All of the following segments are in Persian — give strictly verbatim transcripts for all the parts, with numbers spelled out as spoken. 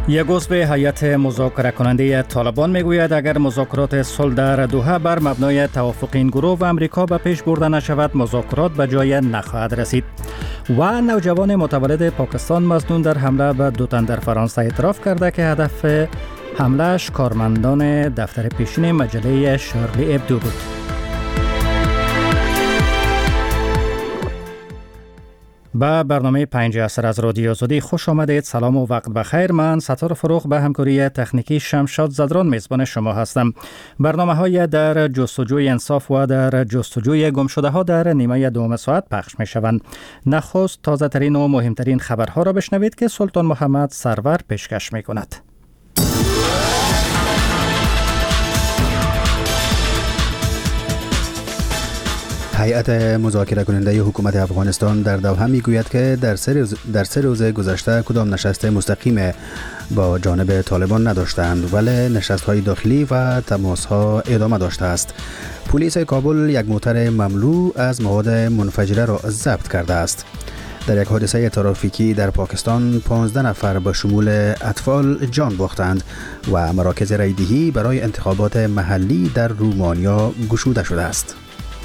یک عضو هیئت مذاکره کننده طالبان میگوید اگر مذاکرات صلح در دوحه بر مبنای توافق این گروه و امریکا به پیش برده نشود، مذاکرات به جای نخواهد رسید. و نوجوان متولد پاکستان مظنون در حمله به دو تن در فرانسه اعتراف کرده که هدف حملهش کارمندان دفتر پیشین مجله شارلی ابدو بود. به برنامه پنج عصر از رادیو آزادی خوش آمدید. سلام و وقت بخیر. من ستار فروغ به همکاری تکنیکی شمشاد زدران میزبان شما هستم. برنامه های در جستجوی انصاف و در جستجوی گمشده ها در نیمه دوم ساعت پخش می شوند. نخست تازه ترین و مهمترین خبرها را بشنوید که سلطان محمد سرور پیشکش می کند. هیئت مذاکره کننده حکومت افغانستان در دوحه میگوید که در سه روز در سه روز گذشته کدام نشست مستقیم با جانب طالبان نداشتند، ولی نشست‌های داخلی و تماس‌ها ادامه داشته است. پلیس کابل یک موتر مملو از مواد منفجره را ضبط کرده است. در یک حادثه ترافیکی در پاکستان پانزده نفر به شمول اطفال جان باختند و مراکز رایدهی برای انتخابات محلی در رومانیا گشوده شده است.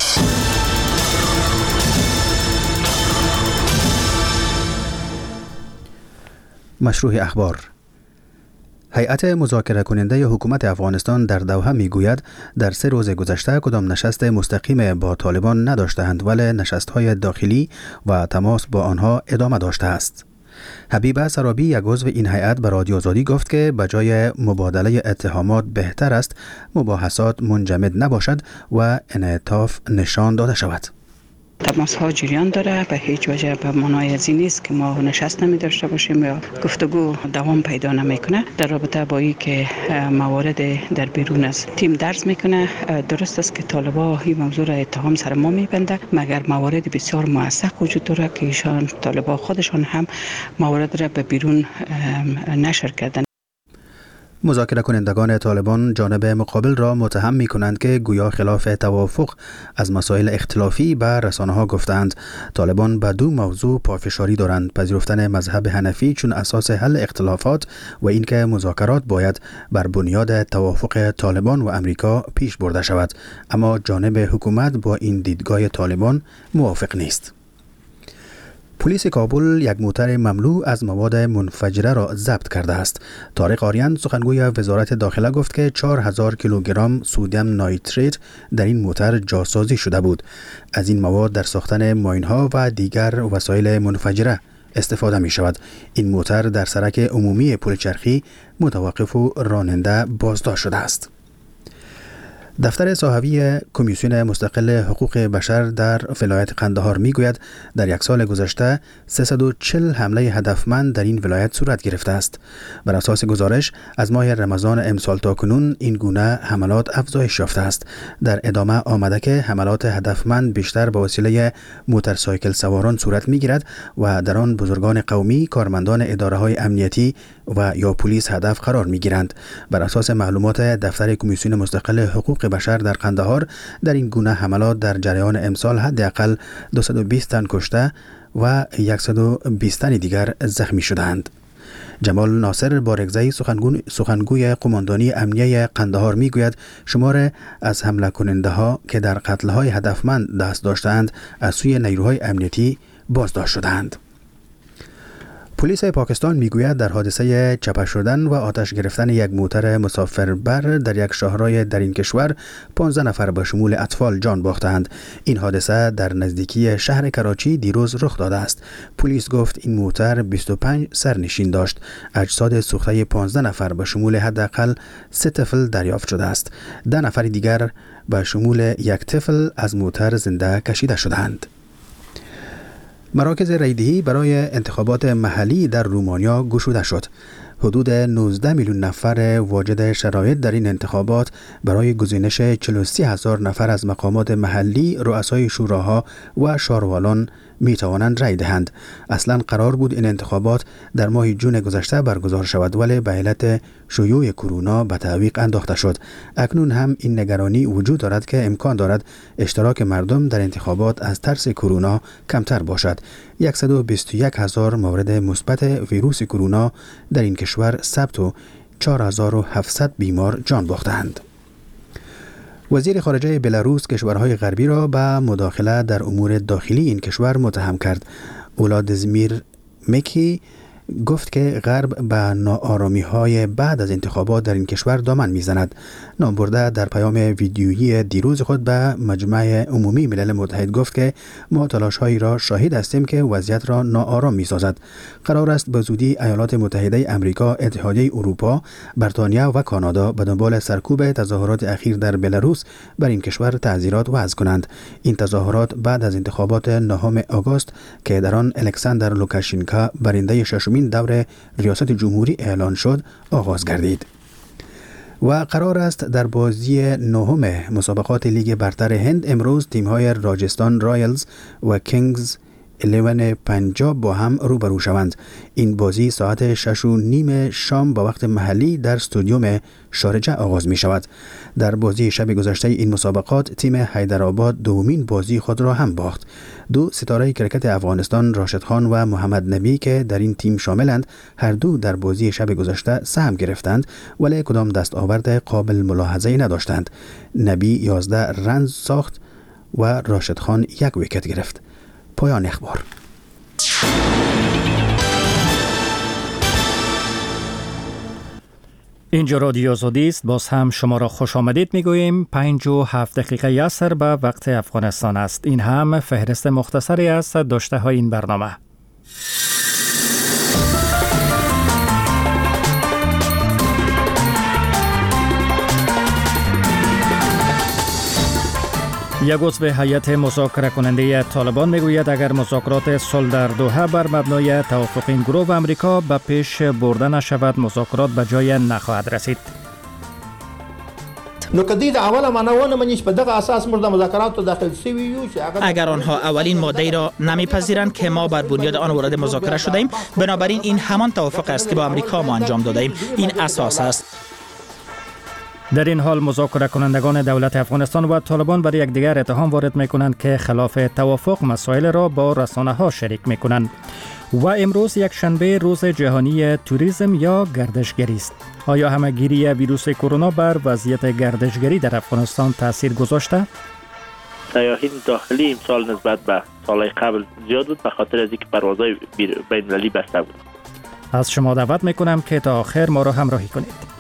مشروع اخبار. هیئت مذاکره کننده حکومت افغانستان در دوحه میگوید در سه روز گذشته کدام نشست مستقیم با طالبان نداشتند، ولی نشست‌های داخلی و تماس با آنها ادامه داشته است. حبیبه سرابی، یک عضو این هیئت، به رادیو آزادی گفت که به جای مبادله اتهامات بهتر است مباحثات منجمد نباشد و انعطاف نشان داده شود. تماس ها جریان داره، به هیچ وجه به معنای از این نیست که ما نشست نمی داشته باشیم یا گفتگو دوام پیدا نمیکنه. در رابطه با این که موارد در بیرون از تیم درس میکنه، درست است که طالبا این موضوع را اتهام سر ما میبنده، مگر موارد بسیار موثق وجود داره که ایشان طالبا خودشان هم موارد را به بیرون نشر کردن. مذاکره کنندگان طالبان جانب مقابل را متهم می کنند که گویا خلاف توافق از مسائل اختلافی به رسانه ها گفتند. طالبان به دو موضوع پافشاری دارند: پذیرفتن مذهب حنفی چون اساس حل اختلافات و اینکه مذاکرات باید بر بنیاد توافق طالبان و امریکا پیش برده شود. اما جانب حکومت با این دیدگاه طالبان موافق نیست. پلیس کابل یک موتر مملو از مواد منفجره را ضبط کرده است. طارق آریان، سخنگوی وزارت داخله، گفت که چهار هزار کیلوگرم سدیم نایتریت در این موتر جاسازی شده بود. از این مواد در ساختن ماین‌ها و دیگر وسایل منفجره استفاده می شود. این موتر در سرک عمومی پلچرخی متوقف و راننده بازداشت شده است. دفتر صحوی کمیسیون مستقل حقوق بشر در ولایت قندهار میگوید در یک سال گذشته سیصد و چهل حمله هدفمند در این ولایت صورت گرفته است. بر اساس گزارش از ماه رمضان امسال تا کنون این گونه حملات افزایش یافته است. در ادامه آمده که حملات هدفمند بیشتر به وسیله موتورسایکل سواران صورت میگیرد و در آن بزرگان قومی، کارمندان اداره های امنیتی و یا پلیس هدف قرار میگیرند. بر اساس معلومات دفتر کمیسیون مستقل حقوق بشر در قندهار، در این گونه حملات در جریان امسال حداقل دویست و بیست تن کشته و صد و بیست تن دیگر زخمی شدند. جمال ناصر بارگزایی، سخنگوی قماندانی امنیه قندهار میگوید شمار از حمله کننده ها که در قتل های هدفمند دست داشتند از سوی نیروهای امنیتی بازداشت شدند. پلیس پاکستان میگوید در حادثه چپه شدن و آتش گرفتن یک موتر مسافربر در یک شاهرای در این کشور پانزده نفر به شمول اطفال جان باختند. این حادثه در نزدیکی شهر کراچی دیروز رخ داده است. پلیس گفت این موتر بیست و پنج سرنشین داشت. اجساد سوخته پانزده نفر به شمول حداقل سه طفل دریافت شده است. ده نفر دیگر به شمول یک طفل از موتر زنده کشیده شدند. مراکز رایدهی برای انتخابات محلی در رومانیا گشوده شد. حدود نوزده میلیون نفر واجد شرایط در این انتخابات برای گزینش چهل و سه هزار نفر از مقامات محلی، رؤسای شوراها و شاروالان می توانند رای دهند. اصلا قرار بود این انتخابات در ماه جون گذشته برگزار شود، ولی به علت شیوع کرونا به تعویق انداخته شد. اکنون هم این نگرانی وجود دارد که امکان دارد اشتراک مردم در انتخابات از ترس کرونا کمتر باشد. صد و بیست و یک هزار مورد مثبت ویروس کرونا در این کشور ثبت و چهار هزار و هفتصد بیمار جان باختند. وزیر خارجه بلاروس کشورهای غربی را به مداخله در امور داخلی این کشور متهم کرد. ولادیمیر میکی گفت که غرب به ناآرامی های بعد از انتخابات در این کشور دامن میزند. نام برده در پیام ویدیویی دیروز خود به مجمع عمومی ملل متحد گفت که ما تلاش هایی را شاهد هستیم که وضعیت را ناآرام میسازد. قرار است به زودی ایالات متحده آمریکا، اتحادیه اروپا، بریتانیا و کانادا به دنبال سرکوب تظاهرات اخیر در بلاروس بر این کشور تعزیرات وضع کنند. این تظاهرات بعد از انتخابات نهم آگوست که در آن الکساندر لوکاشنکا برنده ششمین دور ریاست جمهوری اعلان شد آغاز گردید. و قرار است در بازی نهم مسابقات لیگ برتر هند امروز تیم‌های راجستان رایلز و کینگز الیون پنجاب با هم روبرو شوند. این بازی ساعت شش و نیم شام با وقت محلی در استادیوم شارجه آغاز می شود. در بازی شب گذشته این مسابقات تیم حیدرآباد دومین بازی خود را هم باخت. دو ستاره کرکت افغانستان راشد خان و محمد نبی که در این تیم شاملند هر دو در بازی شب گذشته سهم گرفتند ولی کدام دستاورد قابل ملاحظه‌ای نداشتند. نبی یازده رن ساخت و راشد خان یک ویکت گرفت. پایان اخبار. اینجا رادیو آزادی است. باز هم شما را خوش آمدید میگوییم. پنج و هفت دقیقه عصر به وقت افغانستان است. این هم فهرست مختصری است داشته های این برنامه. یک عضو هیئت مذاکره کننده طالبان میگوید اگر مذاکرات صلح در دوحه بر مبنای توافق این گروه و امریکا به پیش برده نشود مذاکرات به جای نخواهد رسید. نو کدی د اوله منونه منیش په دغه اساس مرده مذاکرات داخل سوی یو اگر آنها اولین ماده را نمیپذیرند که ما بر بنیاد آن وارد مذاکره شده ایم، بنابراین این همان توافق است که با امریکا ما انجام داده ایم. این اساس است. در این حال مذاکره کنندگان دولت افغانستان و طالبان بر یکدیگر اتهام وارد میکنند که خلاف توافق مسائل را با رسانه ها شریک میکنند. و امروز یک شنبه روز جهانی توریسم یا گردشگری است. آیا همه‌گیری ویروس کرونا بر وضعیت گردشگری در افغانستان تاثیر گذاشته؟ سیاحین داخلی امسال نسبت به سالهای قبل زیاد بود به خاطر از اینکه پروازهای بین‌المللی بسته بود. از شما دعوت میکنم که تا آخر ما را همراهی کنید.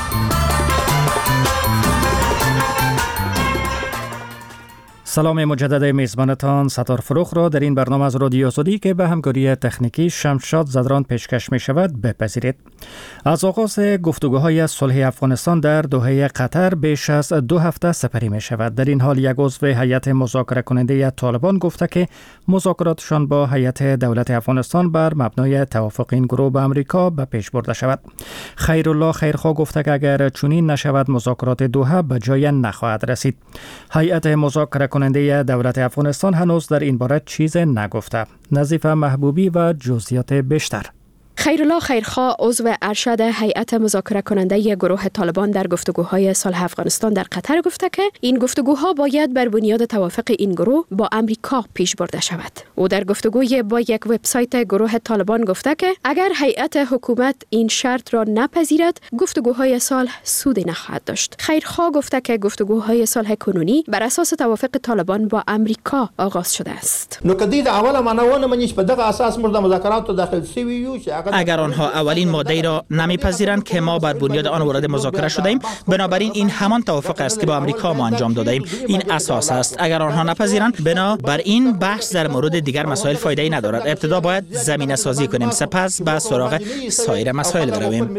سلام مجدد میزبانتان ستار فروخ را در این برنامه از رادیو آزادی که به همکاری تکنیکی شمشاد زدران پیشکش می شود بپذیرید. از آغاز گفتگوهای صلح افغانستان در دوحه قطر بیش از دو هفته سپری می شود. در این حال یک عضو هیئت مذاکره کننده طالبان گفته که مذاکراتشان با هیئت دولت افغانستان بر مبنای توافق این گروه با امریکا به پیش برده شود. خیرالله خیرخواه گفته که اگر چنین نشود مذاکرات دوحه به جای نخواهد رسید. هیئت مذاکره کننده دولت افغانستان هنوز در این باره چیز نگفته. نظیفه محبوبی و جزئیات بیشتر. خیرالله خیرخواه عضو ارشد هیئت مذاکره کننده گروه طالبان در گفتگوهای صلح افغانستان در قطر گفته که این گفتگوها باید بر بنیاد توافق این گروه با امریکا پیش برده شود. او در گفتگوی با یک وبسایت گروه طالبان گفته که اگر هیئت حکومت این شرط را نپذیرد گفتگوهای صلح سودی نخواهد داشت. خیرخواه گفته که گفتگوهای صلح کنونی بر اساس توافق طالبان با امریکا آغاز شده است. نو کدی د اوله منونه منیش په دغه اساس مرده مذاکرات داخل سوی یو اگر آنها اولین ماده را نمیپذیرند که ما بر بنیاد آن وارد مذاکره شده ایم، بنابراین این همان توافق است که با امریکا ما انجام داده ایم. این اساس است. اگر آنها نپذیرند بنابراین بحث در مورد دیگر مسائل فایده ای ندارد. ابتدا باید زمینه سازی کنیم، سپس به سراغ سایر مسائل برویم.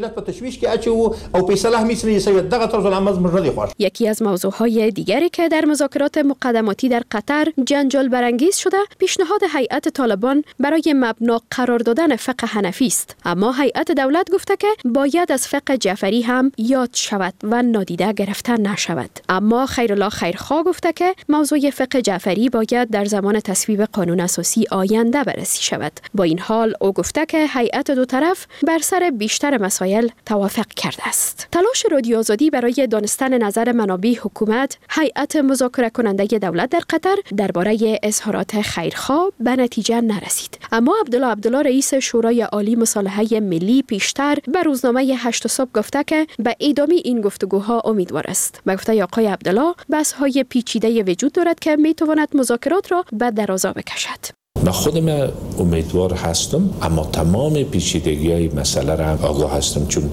یکی از موضوعهای دیگری که در مذاکرات مقدماتی در قطر جنجال برانگیز شده، پیشنهاد هیئت طالبان برای مبنا قرار دادن فقه حنفی است. نیست. اما هیئت دولت گفته که باید از فقه جعفری هم یاد شود و نادیده گرفته نشود. اما خیرالله خیرخواه گفته که موضوع فقه جعفری باید در زمان تصویب قانون اساسی آینده بررسی شود. با این حال او گفته که هیئت دو طرف بر سر بیشتر مسائل توافق کرده است. تلاش رادیو آزادی برای دانستن نظر منابع حکومت، هیئت مذاکره کننده دولت در قطر درباره اظهارات خیرخواه به نتیجه نرسید. اما عبدالله عبدالله رئیس شورای عالی مصالحه ملی پیشتر به روزنامه هشت صبح گفته که به ادامه این گفتگوها امیدوار است. به گفته آقای عبدالله بحث‌های پیچیده وجود دارد که میتواند مذاکرات را به درازا بکشد. من خودم امیدوار هستم، اما تمام پیچیدگی های مسئله را آگاه هستم، چون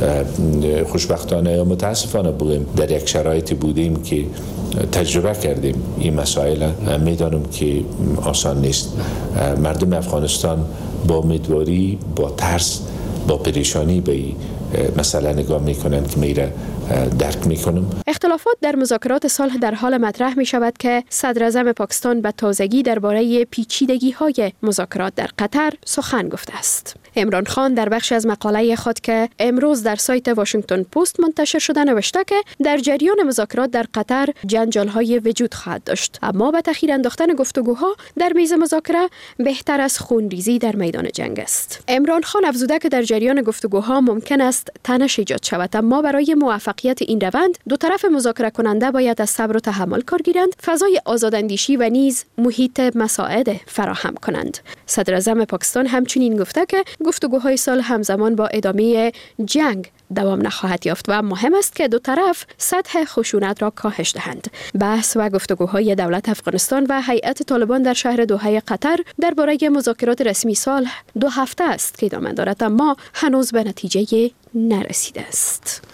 خوشبختانه یا متاسفانه بودیم در یک شرایطی بودیم که تجربه کردیم این مسائل. میدانم که آسان نیست. مردم افغانستان با امیدواری، با ترس، با پریشانی به این مسئله نگاه میکنند که میره درک میکنم. اختلافات در مذاکرات صلح در حال مطرح می شود که صدر اعظم پاکستان به تازگی درباره پیچیدگی های مذاکرات در قطر سخن گفته است. عمران خان در بخش از مقاله خود که امروز در سایت واشنگتن پست منتشر شده نوشته که در جریان مذاکرات در قطر جنجال های وجود خواهد داشت، اما به تأخیر انداختن گفتگوها در میز مذاکره بهتر از خونریزی در میدان جنگ است. عمران خان افزوده که در جریان گفتگوها ممکن است تنش ایجاد شود، اما برای موفقیت این روند دو طرف مذاکره کننده باید از صبر و تحمل کار گیرند، فضای آزاداندیشی و نیز محیط مساعد فراهم کنند. صدر اعظم پاکستان همچنین گفته که گفتگوهای صلح همزمان با ادامه جنگ دوام نخواهد یافت و مهم است که دو طرف سطح خشونت را کاهش دهند. بحث و گفتگوهای دولت افغانستان و هیئت طالبان در شهر دوحه قطر درباره مذاکرات رسمی صلح دو هفته است که ادامه دارد، اما هنوز به نتیجه نرسیده است.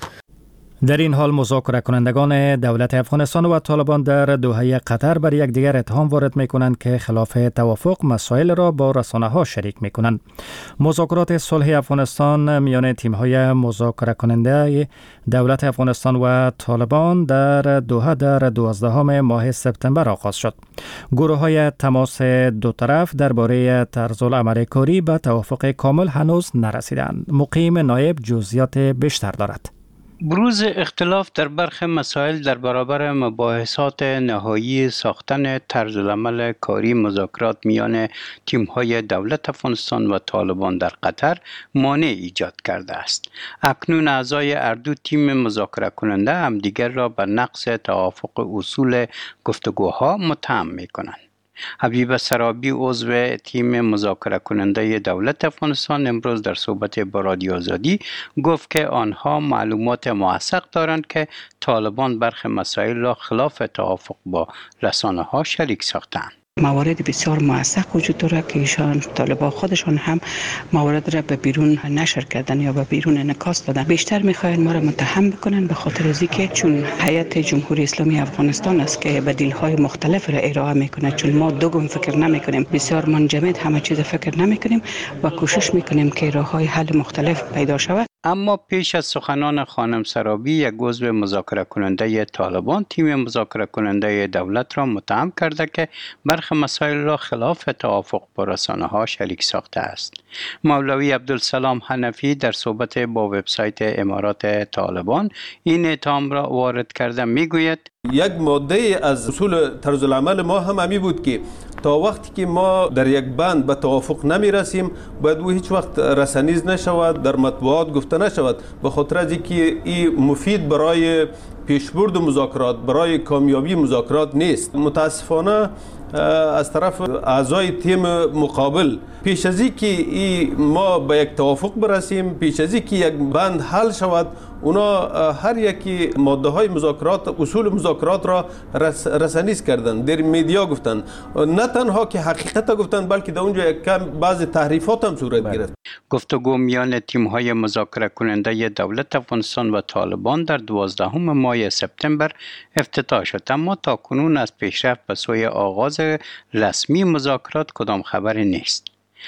در این حال مذاکره کنندگان دولت افغانستان و طالبان در دوحه قطر بر یکدیگر اتهام وارد می‌کنند که خلاف توافق مسائل را با رسانه‌ها شریک می‌کنند. مذاکرات صلح افغانستان میان تیم‌های مذاکره کننده دولت افغانستان و طالبان در دوحه در دوازدهم ماه سپتامبر آغاز شد. گروه‌های تماس دو طرف درباره طرزالعمل کاری به توافق کامل هنوز نرسیدند. مقیم نایب جزئیات بیشتر دارد. بروز اختلاف در برخی مسائل در برابر مباحثات نهایی ساختن طرزالعمل کاری مذاکرات میان تیم‌های دولت افغانستان و طالبان در قطر مانع ایجاد کرده است. اکنون اعضای هر دو تیم مذاکره کننده همدیگر را به نقض توافق اصول گفتگوها متهم می‌کنند. حبیب سرابی عضو تیم مذاکره کننده دولت افغانستان امروز در صحبت با رادیو آزادی گفت که آنها معلومات موثق دارند که طالبان برخی مسائل را خلاف توافق با رسانه‌ها شریک ساختند. موارد بسیار موثق وجود داره که ایشان طالبان خودشان هم موارد را به بیرون نشر کردن یا به بیرون انعکاس دادن. بیشتر میخواین ما را متهم بکنن به خاطر از اینکه چون هیئت جمهوری اسلامی افغانستان است که بدیل‌های مختلف را ارائه میکنه، چون ما دو گام فکر نمیکنیم، بسیار منجمد همه چیز فکر نمیکنیم و کوشش میکنیم که راههای حل مختلف پیدا شود. اما پیش از سخنان خانم سرابی، یک عضو مذاکره کننده طالبان تیم مذاکره کننده دولت را متهم کرده که برخی مسائل را خلاف توافق با رسانه‌ها شریک ساخته است. مولوی عبدالسلام حنفی در صحبت با وبسایت امارات طالبان این اتهام را وارد کرده میگوید یک ماده از اصول طرز العمل ما هم همی بود که تا وقتی که ما در یک بند به توافق نمی رسیم باید او هیچ وقت رسانیز نشود، در مطبوعات گفته نشود، به خاطر از اینکه این مفید برای پیشبرد مذاکرات، برای کامیابی مذاکرات نیست. متاسفانه از طرف اعضای تیم مقابل پیش از اینکه ما به یک توافق برسیم، پیش از اینکه یک بند حل شود، اونا هر یکی ماده های مذاکرات، اصول مذاکرات را رس رسانیز کردن، در میدیا گفتن، نه تنها که حقیقت گفتن بلکه در اونجا یک کم بعض تحریفات هم صورت گرفت. گفتگو میان تیم های مذاکره کننده دولت افغانستان و طالبان در دوازدهم ماه سپتامبر افتتاح شد، اما تا کنون از پیشرفت به سوی آغاز رسمی مذاکرات کدام خبری نیست.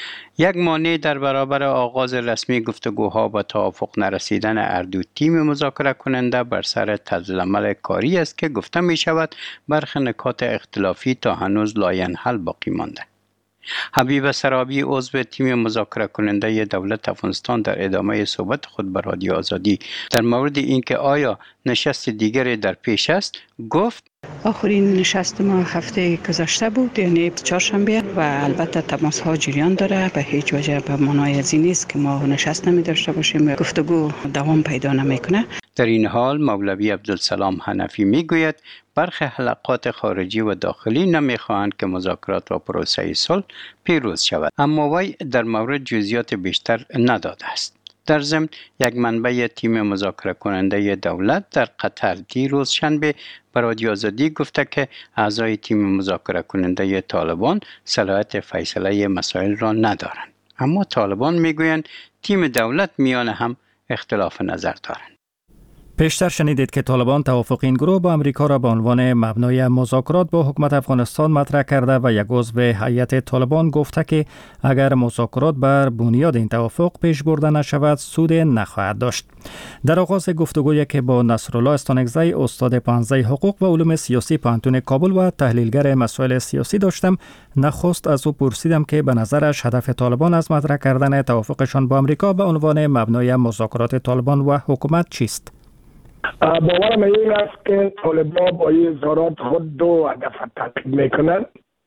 یک مانع در برابر آغاز رسمی گفتگوها با توافق نرسیدن هر دو تیم مذاکره کننده بر سر طرزالعمل کاری است که گفته می شود برخی نکات اختلافی تا هنوز لاینحل باقی مانده. حبیب سرابی عضو تیم مذاکره کننده دولت افغانستان در ادامه صحبت خود به رادیو آزادی در مورد اینکه آیا نشست دیگری در پیش است گفت: آخرین نشست ما هفته گذشته بود، یعنی چهارشنبه، و البته تماس ها جریان داره. به هیچ وجه به معنای از این نیست که ما نشست نمی داشته باشیم. گفتگو دوام پیدا نمیکنه. در این حال مولوی عبدالسلام حنفی میگوید برخی حلقات خارجی و داخلی نمیخواهند که مذاکرات و پروسه صلح پیروز شود، اما وی در مورد جزئیات بیشتر نداده است. در ضمن یک منبع تیم مذاکره کننده دولت در قطر دیروز شنبه به رادیو آزادی گفته که اعضای تیم مذاکره کننده طالبان صلاحیت فیصله مسائل را ندارند، اما طالبان میگویند تیم دولت میان هم اختلاف نظر دارند. پیشتر شنیدید که طالبان توافق این گروه با امریکا را به عنوان مبنای مذاکرات با حکومت افغانستان مطرح کرده و یک عضو هیئت طالبان گفته که اگر مذاکرات بر بنیاد این توافق پیش برده نشود سود نخواهد داشت. در آغاز گفتگویی که با نصرالله استانکزی استاد پانزده حقوق و علوم سیاسی پانتون کابل و تحلیلگر مسائل سیاسی داشتم، نخست از او پرسیدم که به نظرش هدف طالبان از مطرح کردن توافقشان با امریکا به عنوان مبنای مذاکرات طالبان و حکومت چیست؟ باورم این است که طالبان با این اظهارات خود دو هدف تحقیق میکنند.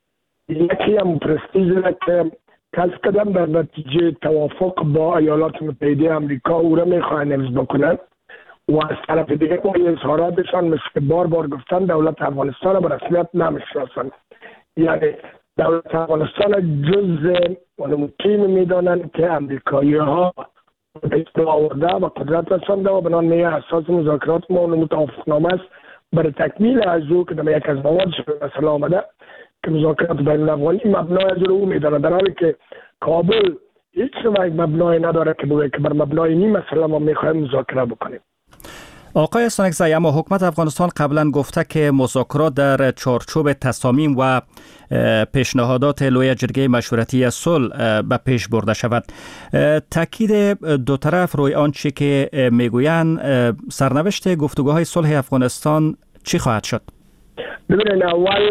یکی هم پرستیژ را که کسب کردن در نتیجه توافق با ایالات متحده امریکا او را میخواهند حفظ بکنند و از طرف دیگه با این اظهاراتشان مثل که بار بار گفتن دولت افغانستان به رسمیت نمیشناسند، یعنی دولت افغانستان جز اون تیم میدانند که امریکایی ها اصلاح آورده و قدرت رسانده و بنان نیه اساس مذاکرات ما اون متوافقنامه است برای تکمیل از او که در یک از موادش به مثلا آمده که مذاکرات بین الافغانی مبنای از او میدانه، در حالی که کابل هیچ نوع مبنای نداره که بگه که بر مبنای این مثلا ما میخوایم مذاکره بکنیم. آقای استانکزی، اما حکومت افغانستان قبلا گفته که مذاکرات در چارچوب تصامیم و پیشنهادات لوی جرگه مشورتی صلح به پیش برده شود. تاکید دو طرف روی آنچه که میگویند سرنوشت گفتگوهای صلح افغانستان چی خواهد شد؟ ببینید، اول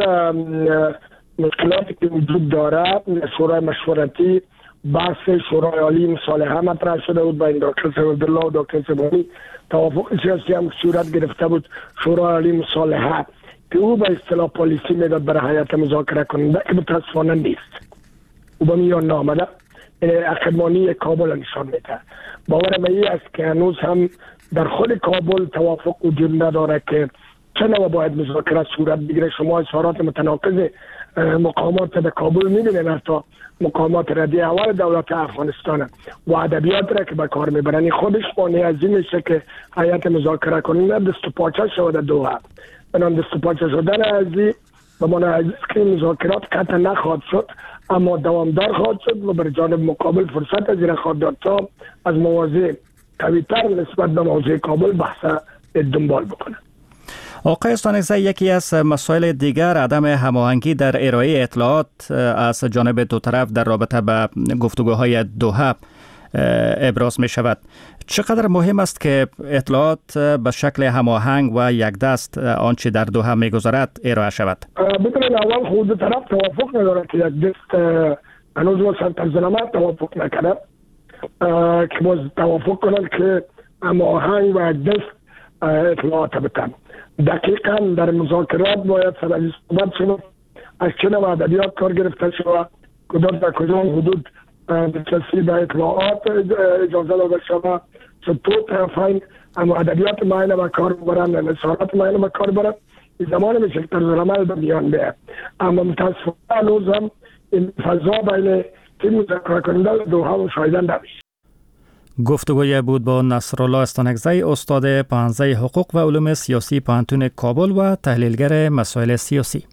مشکلاتی که وجود داره، شورای مشورتی بحث شورای عالی مصالحه مطرح شده بود بین دکتر سیدالله و دکتر سبحانی. توافق سیاسی هم صورت گرفته بود شورای عالی مصالحه که او به اصطلاح پالیسی میداد برای هیئت مذاکره کننده که متاسفانه نیست، او به میان نامده، اخیرمانی کابل نشان میده. باورم این است که هنوز هم در خود کابل توافق وجود نداره که چه نوع باید مذاکرات صورت بگیره. شما اظهارات متناقض مقامات در کابل میبینید، حتی مقامات ردیه اول دولت افغانستان و ادبیات را که به کار میبرن خودش مانع از این میشه که هیئت مذاکره کننده دست و پاچه شده دوحه. بنان دست و پاچه شدن از این به معنی از که مذاکرات قطع نخواهد شد، اما دوامدار خواهد شد و بر جانب مقابل فرصت از این خواهد داد تا از مواضع قوی‌تر نسبت به موضوع کابل بحث دنبال بکنه. آقای استانکزی، یکی از مسائل دیگر عدم هماهنگی در ارائه اطلاعات از جانب دو طرف در رابطه با گفتگوهای دوحه ابراز می شود. چقدر مهم است که اطلاعات به شکل هماهنگ و یک دست آنچه در دوحه می گذارد ارائه شود؟ ببینید، اول خود طرف توافق نداره که یک دست هنوز واسه ترجمه توافق نکنه که باز توافق کنند که هماهنگ و یک دست اطلاعات بتن. دقیقاً در مذاکرات باید سر صحبت شد از چه نوع ادبیات کار گرفته شود، کدام در کجا حدود دسترسی به اطلاعات اجازه داده شود، چطور طرفین اما ادبیات معینه به کار ببرن، نصارات معینه به کار ببرن. این زمان میشه که طرز عمل به میان بیاد، اما متاسفانه هنوز هم این فضا بین تیم مذاکره کننده دوحه مشاهده نمیشه. گفتگوی بود با نصرالله استانکزی استاد پانزده حقوق و علوم سیاسی پانتون کابل و تحلیلگر مسائل سیاسی.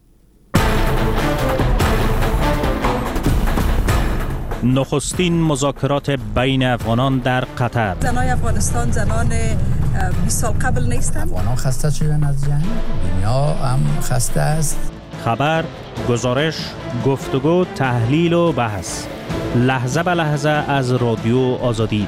نخستین مذاکرات بین افغانان در قطر. زنای افغانستان زنان بیست سال قبل نیستند. افغانان خسته شدن از جنگ، دنیا هم خسته است. خبر، گزارش، گفتگو، تحلیل و بحث لحظه به لحظه از رادیو آزادی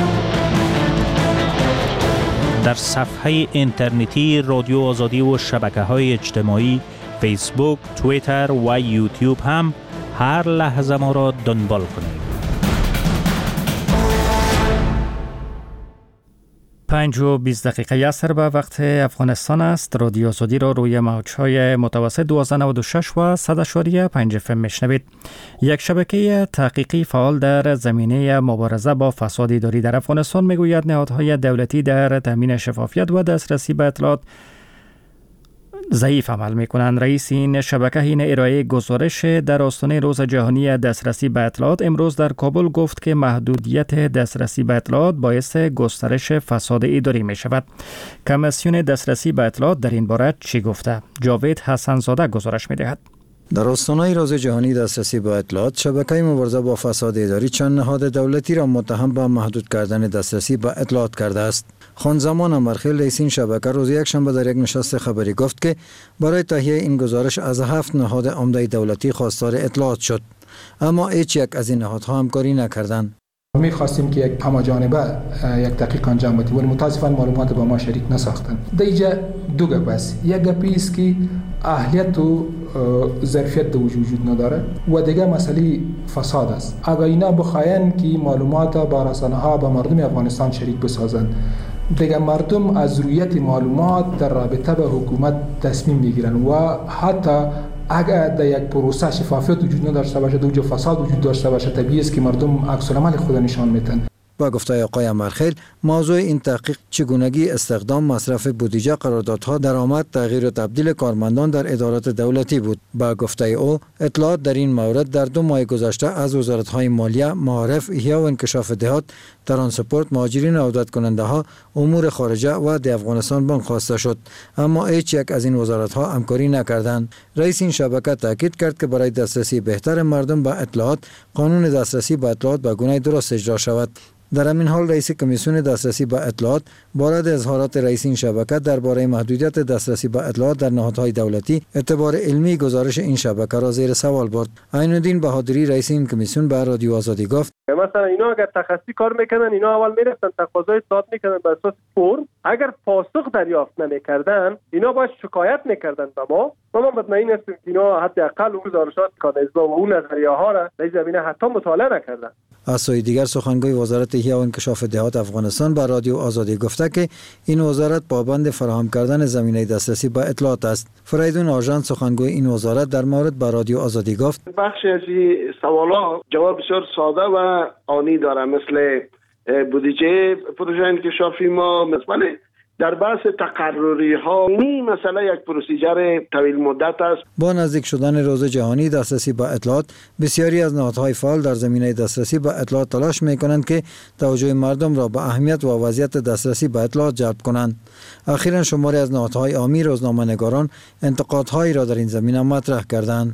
در صفحه اینترنتی رادیو آزادی و شبکه‌های اجتماعی فیسبوک، توییتر و یوتیوب هم هر لحظه ما را دنبال کنید. پنج و بیست دقیقه یسر به وقت افغانستان است. رادیو آزادی را روی موج‌های متوسط دوازده نود و شش و صد اشاریه پنج اف ام میشنوید. یک شبکه تحقیقی فعال در زمینه مبارزه با فساد اداری در افغانستان میگوید نهادهای دولتی در تامین شفافیت و دسترسی به اطلاعات ضعیف عمل میکنند. رئیس این شبکه حین ارائه گزارش در آستانه روز جهانی دسترسی به اطلاعات امروز در کابل گفت که محدودیت دسترسی به اطلاعات باعث گسترش فساد اداری می شود. کمیسیون دسترسی به اطلاعات در این باره چی گفته؟ جاوید حسن‌زاده گزارش می دهد. در آستانه روز جهانی دسترسی به اطلاعات، شبکه مبارزه با فساد اداری چند نهاد دولتی را متهم به محدود کردن دسترسی به اطلاعات کرده است. خانزمان امرخیل رئیس این شبکه روز یکشنبه در یک نشست خبری گفت که برای تهیه این گزارش از هفت نهاد عمده دولتی خواستار اطلاعات شد، اما هیچ یک از این نهادها همکاری نکردند. می خواستیم که یک هماجانبه یک تحقیق انجام بدیم ولی متاسفانه معلومات با ما شریک نساختند. در اینجا دو گپ است. یک گپی است که اهلیت و ظرفیت وجود نداره و دیگه مسئله فساد است. اگر اینا بخواین که معلومات با رسانه ها با مردم افغانستان شریک بسازند، دیگه مردم از رویت معلومات در رابطه به حکومت تصمیم میگیرن و حتی اگر در یک پروسه شفافیت وجود نداشته باشه، دوجه فساد وجود داشته باشه، طبیعی است که مردم عکس العمل خود نشان میدن. با گفته آقای امرخیل، موضوع این تحقیق چگونگی استخدام، مصرف بودجه، قراردادها، درآمد، تغییر و تبدیل کارمندان در ادارات دولتی بود. با گفته او، اطلاعات در این مورد در دو ماه گذشته از وزارت‌های مالیه، معارف، احیا و انکشاف دهات، ترانسپورت، مهاجرین و عودت کننده ها، امور خارجه و د افغانستان بانک خواسته شد، اما هیچ یک از این وزارت‌ها همکاری نکردند. رئیس این شبکه تاکید کرد که برای دسترسی بهتر مردم به اطلاعات، قانون دسترسی به اطلاعات به گونه درست اجرا شود. در همین حال رئیس کمیسیون دسترسی به اطلاعات بارد اظهارات رئیس این شبکه درباره محدودیت دسترسی به اطلاعات در نهادهای دولتی اعتبار علمی گزارش این شبکه را زیر سوال برد. عین الدین بهادری رئیس این کمیسیون به رادیو آزادی گفت: مثلا اینا اگر تخصصی کار میکنن، اینا اول میرفتن تقاضای اطلاعات میکنن بر اساس فرم، اگر پاسخ دریافت نمیکردن اینا باید شکایت میکردن به ما و ما مطمئن هستیم که اینا حداقل اون گزارشات کانزبا و اون نظریه ها را در زمینه حتی مطالعه نکردن. از سوی دیگر سخنگوی وزارت احیا و انکشاف دهات افغانستان به رادیو آزادی گفته که این وزارت پابند فراهم کردن زمینه دسترسی به اطلاعات است. فریدون آژان سخنگوی این وزارت در مورد به رادیو آزادی گفت: بخشی از این سوالا جواب بسیار ساده و آنی داره، مثل بودجه پروژه انکشافی ما، مثلا در بحث تقرری ها این مسئله یک پروسیجر طویل مدت است. با نزدیک شدن روز جهانی دسترسی به اطلاعات، بسیاری از نهادهای فعال در زمینه دسترسی به اطلاعات تلاش می‌کنند که توجه مردم را به اهمیت و وضعیت دسترسی به اطلاعات جلب کنند. اخیراً شماری از نهادهای عامی روزنامه‌نگاران انتقادهایی را در این زمینه مطرح کردند.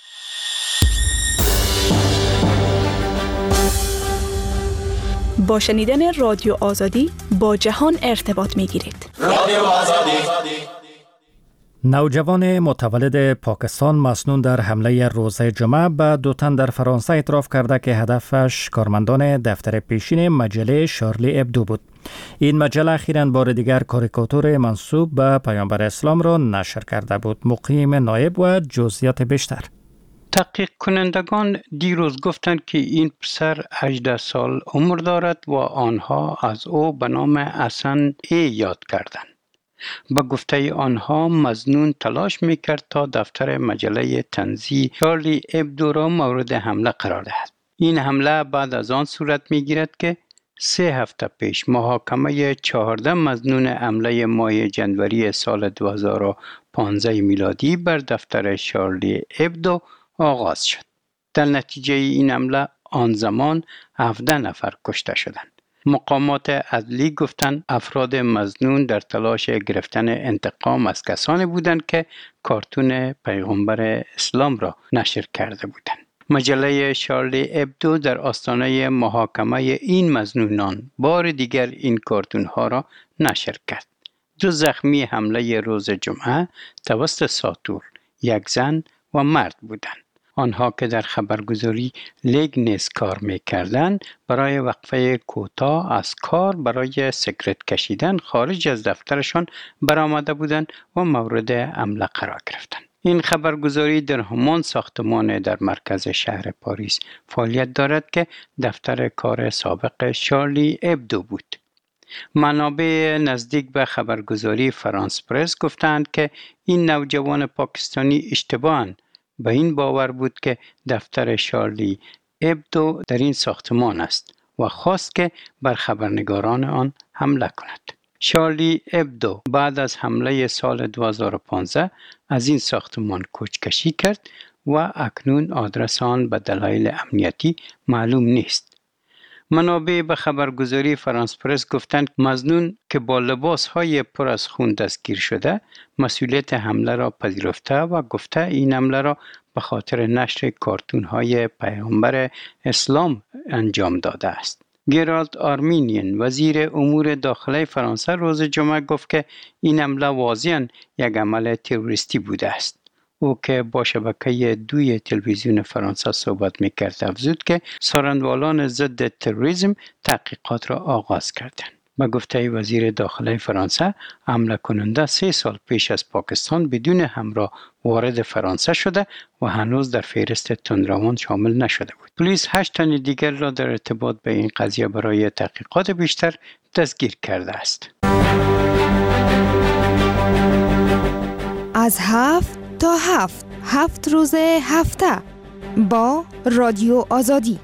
با شنیدن رادیو آزادی با جهان ارتباط می‌گیرید. رادیو آزادی. نوجوان متولد پاکستان مسنون در حمله روز جمعه به دو تن در فرانسه اعتراف کرده که هدفش کارمندان دفتر پیشین مجله شارلی ابدو بود. این مجله اخیراً بار دیگر کاریکاتور منسوب به پیامبر اسلام را نشر کرده بود. مقیم نایب و جزئیات بیشتر. تحقیق کنندگان دیروز گفتند که این پسر هجده سال عمر دارد و آنها از او به نام حسن ای یاد کردند. با گفته آنها مظنون تلاش میکرد تا دفتر مجله طنزی شارلی ابدو را مورد حمله قرار دهد. این حمله بعد از آن صورت میگیرد که سه هفته پیش محاکمه چهارده مظنون حمله ماه جنوری سال دو هزار و پانزده میلادی بر دفتر شارلی ابدو آغاز شد. در نتیجه این حمله آن زمان هفده نفر کشته شدند. مقامات عدلی گفتند افراد مظنون در تلاش گرفتن انتقام از کسانی بودند که کارتون پیغمبر اسلام را نشر کرده بودند. مجله شارلی ابدو در آستانه محاکمه این مظنونان بار دیگر این کارتون ها را نشر کرد. دو زخمی حمله روز جمعه توسط ساتور، یک زن و مرد بودند. آنها که در خبرگزاری لیگ نیز کار می‌کردند برای وقفه کوتاه از کار برای سیگارت کشیدن خارج از دفترشان برآمده بودند و مورد حمله قرار گرفتند. این خبرگزاری در همان ساختمان در مرکز شهر پاریس فعالیت دارد که دفتر کار سابق شارلی ابدو بود. منابع نزدیک به خبرگزاری فرانس پرس گفتند که این نوجوان پاکستانی اشتباهاً به این باور بود که دفتر شارلی ابدو در این ساختمان است و خواست که بر خبرنگاران آن حمله کند. شارلی ابدو بعد از حمله سال دو هزار و پانزده از این ساختمان کوچ‌کشی کرد و اکنون آدرس آن به دلایل امنیتی معلوم نیست. منابع به خبرگزاری فرانس پرس گفتند مظنون که با لباس‌های پر از خون دستگیر شده مسئولیت حمله را پذیرفته و گفته این حمله را به خاطر نشر کارتون‌های پیامبر اسلام انجام داده است. گرالد آرمینین وزیر امور داخلی فرانسه روز جمعه گفت که این حمله واضحاً یک عمل تروریستی بوده است. او که با شبکه دوی تلویزیون فرانسه صحبت میکرد افزود که سارندوالان ضد تروریسم تحقیقات را آغاز کردند. به گفته وزیر داخلی فرانسه، حمله کننده سه سال پیش از پاکستان بدون همراه وارد فرانسه شده و هنوز در فهرست تندروان شامل نشده بود. پلیس هشت تن دیگر را در ارتباط به این قضیه برای تحقیقات بیشتر دستگیر کرده است. از هفت تا هفت هفت روز هفته با رادیو آزادی.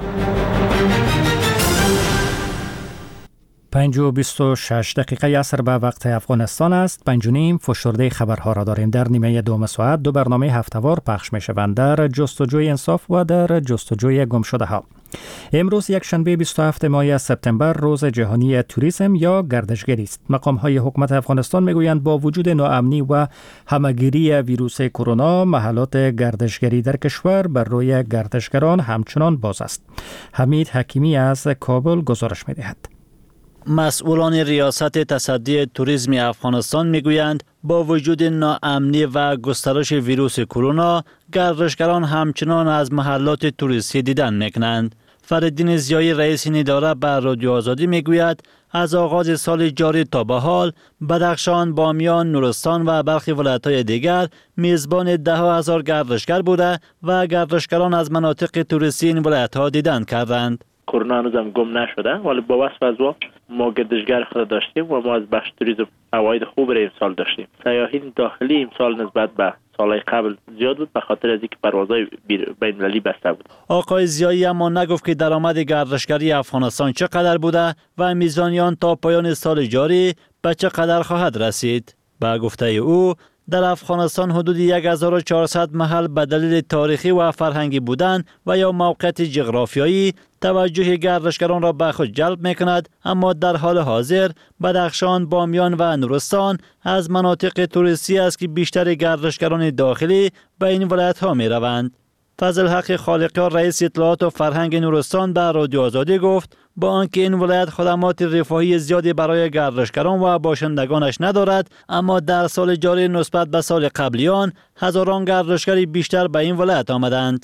پنج و بیست و شش دقیقه عصر به وقت افغانستان است. پنج و نیم فشرده خبرها را داریم. در نیمه دوم ساعت دو برنامه هفته‌وار پخش می شوند در جستجوی انصاف و در جستجوی گم شده ها. امروز یک شنبه بیست و هفتم ماه سپتامبر روز جهانی توریسم یا گردشگری است. مقام های حکومت افغانستان میگویند با وجود ناامنی و همهگیری ویروس کرونا محلات گردشگری در کشور بر روی گردشگران همچنان باز است. حمید حکیمی از کابل گزارش می‌دهد. مسئولان ریاست تصدی توریسم افغانستان میگویند با وجود ناامنی و گسترش ویروس کرونا گردشگران همچنان از محلات توریستی دیدن میکنند. فریدین زیایی رئیس این اداره به رادیو آزادی میگوید از آغاز سال جاری تا به حال بدخشان، بامیان، نورستان و برخی ولایت‌های دیگر میزبان ده هزار گردشگر بوده و گردشگران از مناطق توریستی این ولایت‌ها دیدن کردند. کرونا هنوز هم گم نشده ولی با وصف از ما گردشگر خود داشتیم و ما از بخش توریسم عواید خوب را امسال داشتیم. سیاحین داخلی امسال نسبت به سالهای قبل زیاد بود به خاطر از اینکه پروازهای بین‌المللی بسته بود. آقای زیایی اما نگفت که درآمد گردشگری افغانستان چقدر بوده و میزانیان تا پایان سال جاری به چقدر خواهد رسید. به گفته او در افغانستان حدود هزار و چهارصد محل به دلیل تاریخی و فرهنگی بودن و یا موقعیت جغرافیایی توجه گردشگران را به خود جلب می کند، اما در حال حاضر بدخشان، بامیان و نورستان از مناطق توریستی است که بیشتر گردشگران داخلی به این ولایت ها می روند. فضل حق خالقیار رئیس اطلاعات و فرهنگ نورستان به رادیو آزادی گفت با آنکه این ولایت خدمات رفاهی زیادی برای گردشگران و باشندگانش ندارد، اما در سال جاری نسبت به سال قبلیان هزاران گردشگری بیشتر به این ولایت آمدند.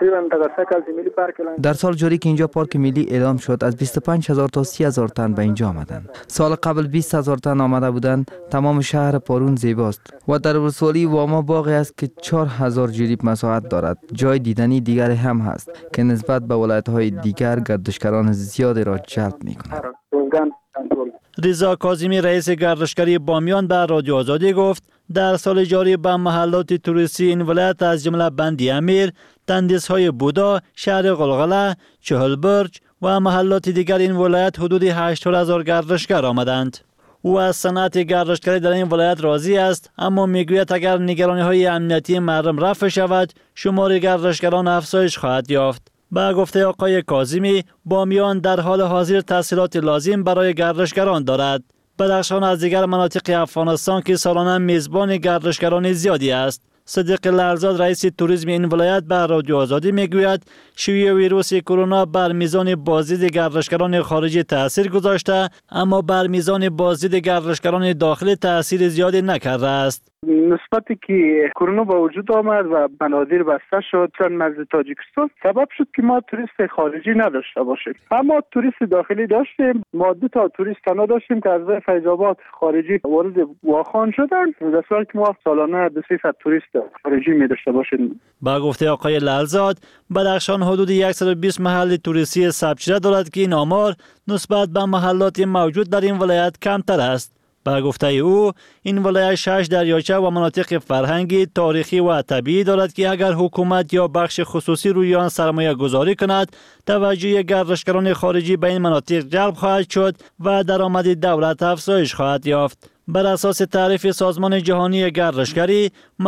در سال جاری که اینجا پارک ملی اعلام شد از بیست و پنج هزار تا سی هزار تن به اینجا آمدند. سال قبل بیست هزار تن آمده بودند. تمام شهر پارون زیباست و در ولسوالی واما باغی است که چهار هزار جریب مساحت دارد. جای دیدنی دیگری هم هست که نسبت به ولایت‌های دیگر گردشگران زیادی را جلب می‌کند. رضا کاظمی رئیس گردشگری بامیان به رادیو آزادی گفت در سال جاری به محلات توریستی این ولایت از جمله بندی امیر، تندیس‌های بودا، شهر غلغله، چهلبرج و محلات دیگر این ولایت حدود هشتاد هزار گردشگر آمدند. او از صنعت گردشگری در این ولایت راضی است، اما میگوید اگر نگرانی‌های امنیتی مردم رفع شود شمار گردشگران افزایش خواهد یافت. با گفته آقای کاظمی بامیان در حال حاضر تسهیلات لازم برای گردشگران دارد. بدخشان از دیگر مناطق افغانستان که سالانه میزبان گردشگران زیادی است. صدیق لرزاد رئیس توریسم این ولایت به رادیو آزادی میگوید شیوع ویروس کرونا بر میزان بازدید گردشگران خارجی تاثیر گذاشته، اما بر میزان بازدید گردشگران داخلی تاثیر زیادی نکرده است. نسبتی که کرونا با وجود آمد و بنادر بسته شد چون نزد تاجیکستان سبب شد که ما توریست خارجی نداشته باشیم، اما توریست داخلی داشتیم. ما دو تا توریست تنها داشتیم که از فیض آباد خارجی وارد واخان شدن، در صورتی که ما سالانه دو سه صد توریست خارجی می داشته باشیم. با گفته آقای لعلزاد، بدخشان حدود صد و بیست محل توریستی ثبت شده دارد که این آمار نسبت به محلات موجود در این ولایت کمتر است. با گفته او، این ولایت شش دریاچه و مناطق فرهنگی، تاریخی و طبیعی دارد که اگر حکومت یا بخش خصوصی روی آن سرمایه گذاری کند، توجه گردشگران خارجی به این مناطق جلب خواهد شد و درآمد دولت افزایش خواهد یافت. بر اساس تعریف سازمان جهانی گردشگری،